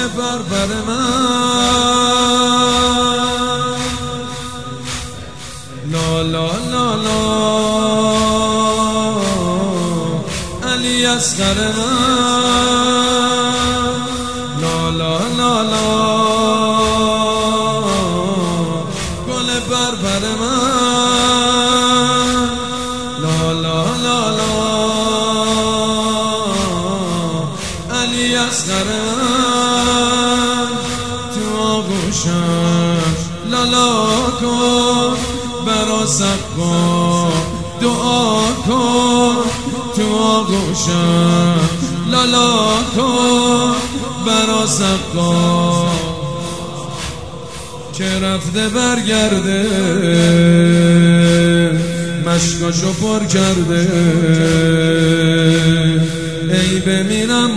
بربر من لا لا لا لا علی اصغر من لا لا لا لا گل بربر من لا لا لا لا علی اصغر من تو آغوشم لالا کن برا سقا دعا کن تو آغوشم لالا کن برا سقا که رفته برگرده مشکاشو پر کرده ای بمیرم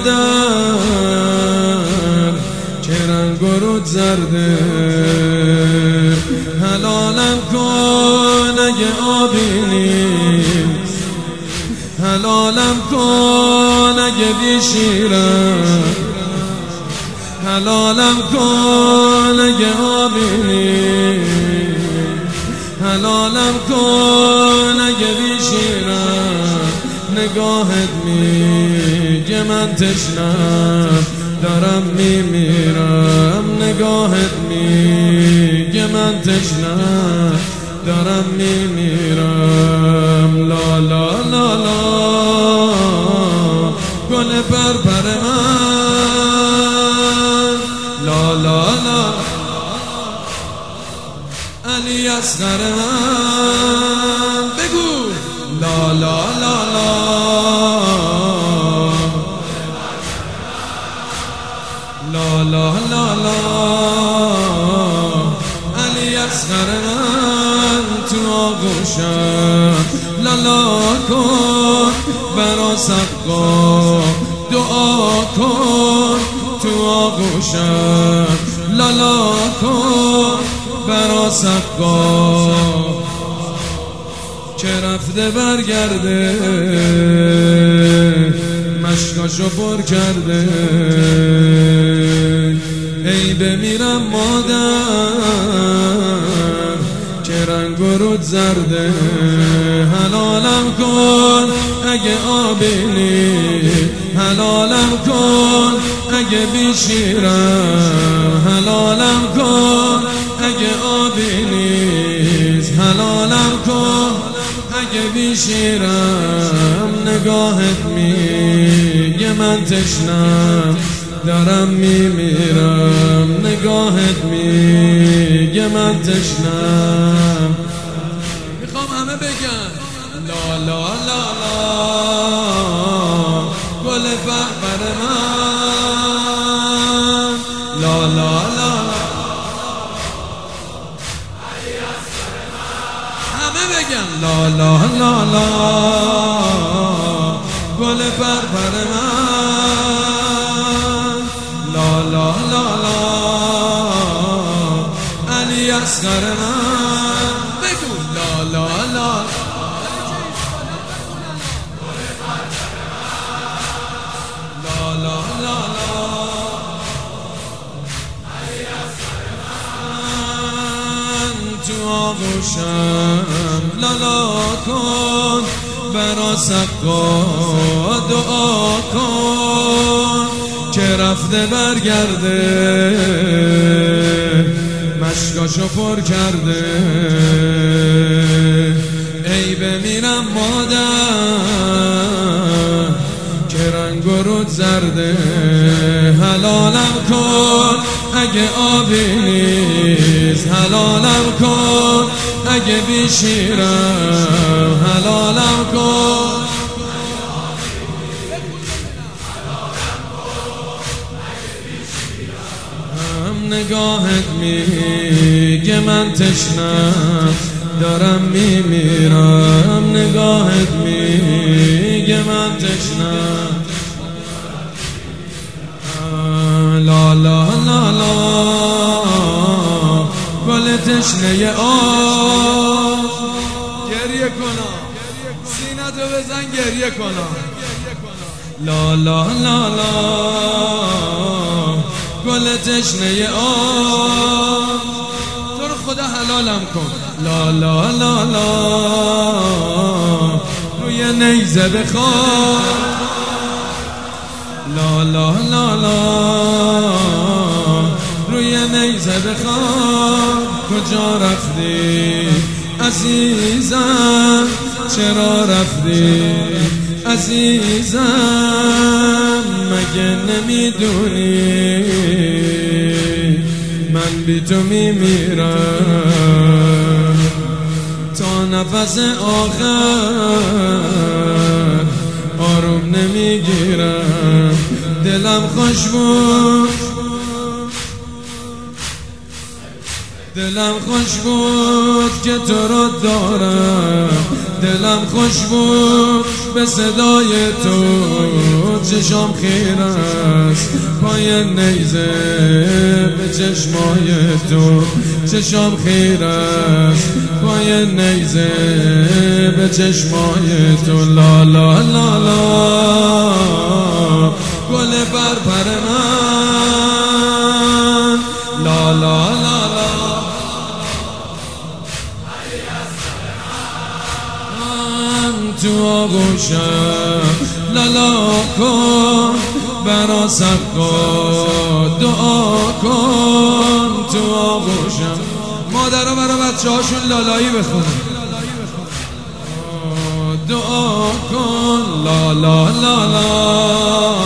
مادر که رنگ و رود زرده حلالم کن اگه آبی نیست حلالم کن اگه بیشیرم حلالم کن اگه آبی نیست حلالم کن اگه بیشیرم نگاهت میگه من تشنم دارم میمیرم نگاهت میگه من تشنم دارم میمیرم لا لا لا لا گل بربر من لا لا لا علی اصغر من بگو لا لا لا لا لا لا لا لا علی اصغر من تو آغوشم لالا کن برا سقا دعا کن تو آغوشم لالا کن برا سقا که رفته برگرده مشکاشو پر کرده ای بمیرم مادر که رنگ و رود زرده حلالم کن اگه آبی نیست حلالم کن اگه بیشیرم حلالم کن اگه آبی نیست حلالم کن اگه بیشیرم نگاهت میگه من تشنم دارم میمیرم نگاهت میگه من تشنم میخوام همه بگن لا لا لا لا گل بربر من لا لا لا همه بگن لا لا لا لا گل بربر من لا لا لا لا علی اصغر من بگو لا لا لا لا لا لا لا علی اصغر من تو آغوشم لالا کن برا سقا دعا کن که رفته برگرده مشکاشو پر کرده ای بمیرم مادر که رنگ و رود زرده حلالم کن اگه آبی نیست حلالم کن اگه بیشیرم حلالم کن نگاهت میگه من تشنم دارم میمیرم نگاهت میگه من تشنم لا لا لا لا گل تشنه آب گریه کنم سینتو بزن گریه کنم لا لا لا لا گل تشنه آب، تو رو خدا حلالم کن. لا لا لا لا روی نیزه بخواب، لا لا لا لا روی نیزه بخواب. کجا رفتی عزیزم، چرا رفتی عزیزم؟ مگه نمیدونی من بی تو میمیرم؟ تا نفس آخر آروم نمیگیرم. دلم خوش بود، دلم خوش بود که تو رو دارم. دلم خوش بود به صدای تو، چشام خیر است پای نیزه به چشمای تو. چشام خیر است پای نیزه به چشمای تو. لا لا لا لا گل برپر من، لا لا لا لا تو آغوشم. لالا کن برا سقا، دعا کن تو آغوشم. مادرها برا بچه هاشون لالایی بخونن. دعا کن لا لا لا لا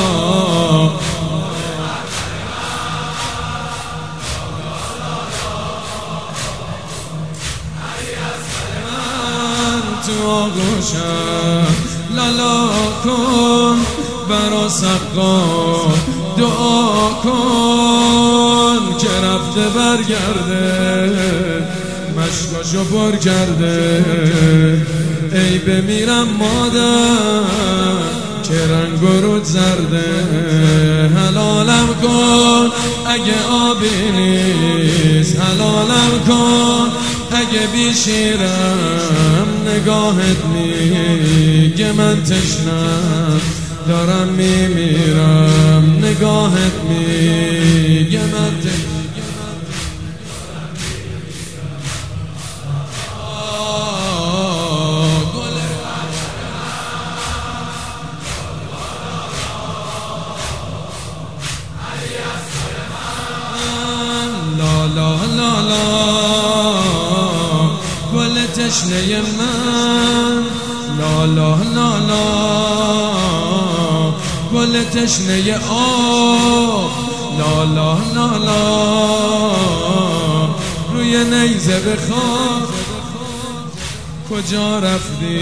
تو آغوشم. لالا کن برا سقا، دعا کن که رفته برگرده، مشکاشو پر کرده. ای بمیرم مادر که رنگ و رود زرده. حلالم کن اگه آبی نیست، حلالم کن اگه بیشیرم. نگاهت میگه من تشنم دارم میمیرم. نگاهت میگه من تشنم. لا لا لا لا گل تشنه من، لا لا لا لا گل تشنه آب. لا لا لا لا روی نیزه بخواب. کجا رفتی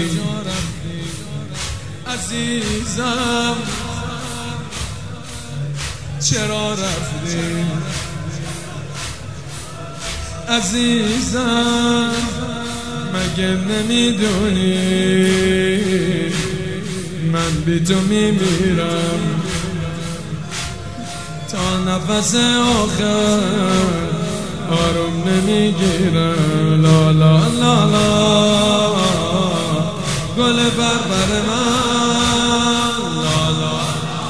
عزیزم، چرا رفتی عزیزم؟ مگه نمیدونی من بی تو میمیرم؟ تا نفس آخر آروم نمیگیرم. لا لا لا لا گل بربر من، لا لا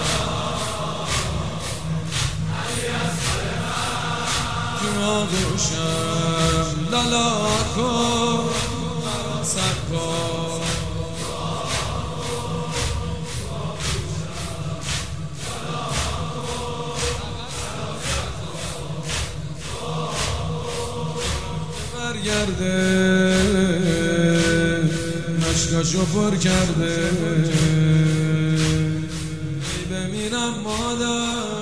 تو آغوشم. لالا کن سقا، برگرده مشکاشو پر کرده. ای بمیرم مادر